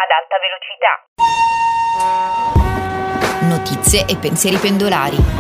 ad alta velocità. Notizie e pensieri pendolari.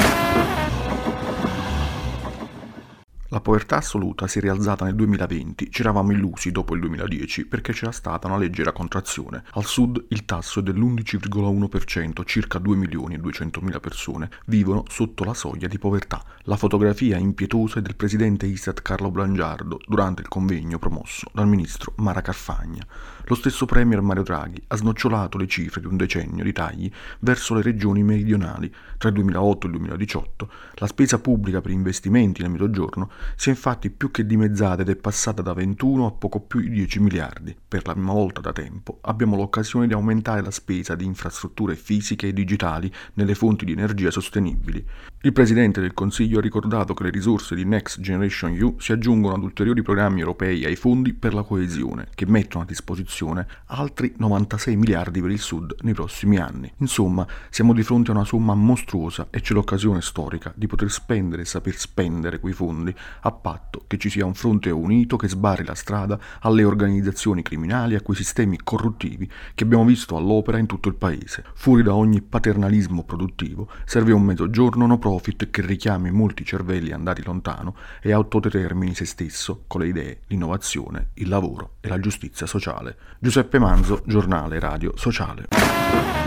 La povertà assoluta si è rialzata nel 2020, ci eravamo illusi dopo il 2010 perché c'era stata una leggera contrazione. Al sud il tasso è dell'11,1%, circa 2.200.000 persone vivono sotto la soglia di povertà. La fotografia impietosa è del presidente Istat Carlo Brangiardo durante il convegno promosso dal ministro Mara Carfagna. Lo stesso premier Mario Draghi ha snocciolato le cifre di un decennio di tagli verso le regioni meridionali. Tra il 2008 e il 2018 la spesa pubblica per investimenti nel Mezzogiorno si è infatti più che dimezzata ed è passata da 21 a poco più di 10 miliardi. Per la prima volta da tempo abbiamo l'occasione di aumentare la spesa di infrastrutture fisiche e digitali nelle fonti di energia sostenibili. Il Presidente del Consiglio ha ricordato che le risorse di Next Generation EU si aggiungono ad ulteriori programmi europei ai fondi per la coesione, che mettono a disposizione altri 96 miliardi per il Sud nei prossimi anni. Insomma, siamo di fronte a una somma mostruosa e c'è l'occasione storica di poter spendere e saper spendere quei fondi a patto che ci sia un fronte unito che sbarri la strada alle organizzazioni criminali e a quei sistemi corruttivi che abbiamo visto all'opera in tutto il paese. Fuori da ogni paternalismo produttivo serve un mezzogiorno no profit che richiami molti cervelli andati lontano e autodetermini se stesso con le idee, l'innovazione, il lavoro e la giustizia sociale. Giuseppe Manzo, Giornale Radio Sociale.